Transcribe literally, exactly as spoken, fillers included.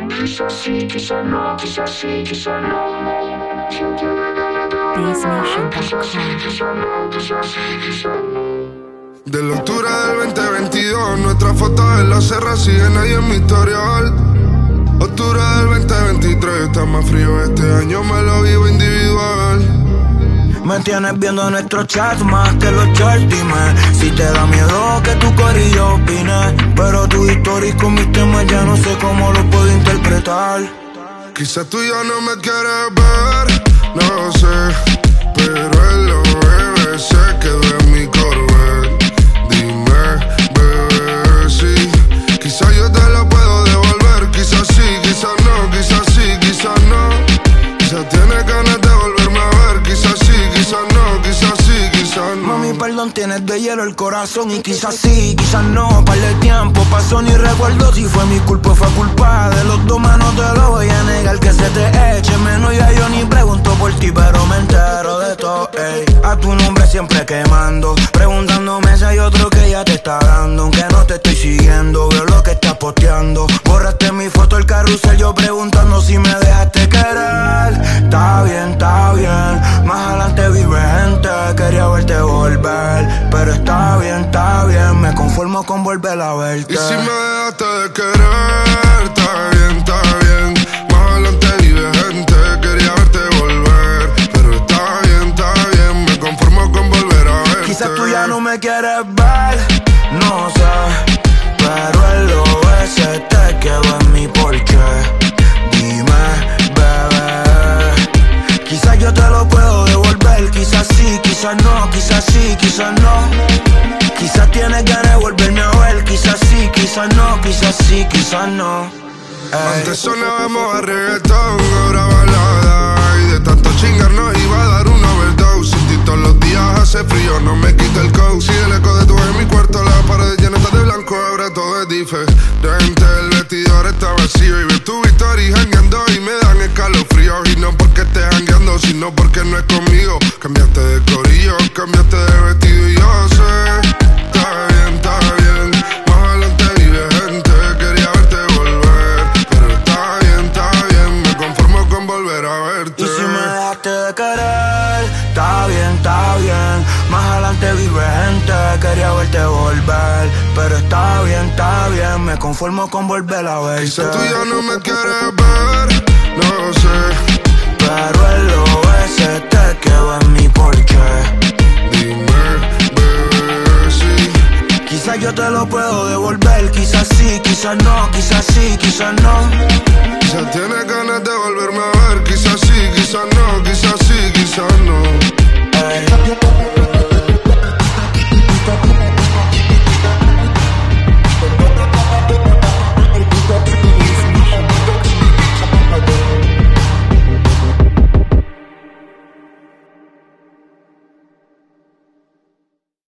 Quizás sí, quizás no, quizás sí, quizás no. Bass Nation punto com. De la octubre del veinte veintidós, nuestras fotos en la serra siguen ahí en mi historial. Octubre del veinte veintitrés, está más frío este año, me lo vivo individual. Me tienes viendo nuestros chats más que los charts, dime si te da miedo que tu corillo opine. Pero tu historia con mis temas ya no sé cómo lo puedo interpretar. Quizás tú ya no me quieres ver, no sé, pero él lo bebe, se quedó en mi Corvette. Dime, bebé, sí, quizás yo te lo puedo devolver. Quizás sí, quizás no, quizás sí, quizás no. Quizás tienes ganas de volverme a ver. Quizás sí, quizás no, quizás sí, quizás no. Mami, perdón, tienes de hielo el corazón. Y quizás sí, quizás no. Par de tiempo pasó, ni recuerdo si fue mi culpa o fue culpa de los dos. Manos te lo voy a negar que se te eche menos. Ya yo ni pregunto por ti, pero me entero de todo, ey. A tu nombre siempre quemando, preguntándome si hay otro que ya te está dando. Aunque no te estoy siguiendo, veo lo que estás posteando. Borraste mi foto, el carrusel, yo preguntando si me dejaste querer. Está bien, está bien, más adelante vive gente. Quería verte volver, pero está bien, está bien. Me conformo con volver a verte. Y si me dejaste de querer, está bien, está bien. Más adelante vive gente. Quería verte volver, pero está bien, está bien. Me conformo con volver a verte. Quizás tú ya no me quieres ver, no sé, pero él lo ve, se te quedó en mi porche. Dime, bebé, quizás yo te lo puedo devolver. Quizás sí, quizás no, quizás sí, quizás no. Quizás tienes ganas de volverme a ver. Quizás sí, quizás no, quizás sí, quizás no. Ey. Antes sonábamos a reggaetón, ahora balada. Y de tanto chingar nos iba a dar un overdose. Sin ti todos los días hace frío, no me quita el coat. Si el eco de tu en mi cuarto, la pared llena está de blanco, ahora todo es diferente. El vestidor está vacío y veo tu historia jangueando y me dan escalofríos. Y no porque estés jangueando, sino porque no es conmigo. Cambiaste de corillo, cambiaste de vestido y yo sé. Está bien, está bien, más adelante vive gente. Quería verte volver, pero está bien, está bien. Me conformo con volver a verte. Y si me dejaste de querer, está bien, está bien. Más adelante vive gente. Quería verte volver, pero está bien, está bien. Me conformo con volver a verte. Quizás tú ya no me quieres ver, no sé, pero él lo ve, se te quedó en mi porche. dime, bebé, sí. Quizás yo te lo puedo devolver. Quizás sí, quizás no, quizás sí, quizás no. Quizás tienes ganas de volverme a ver. Quizás sí, quizás no, quizás sí, quizás no. Ey.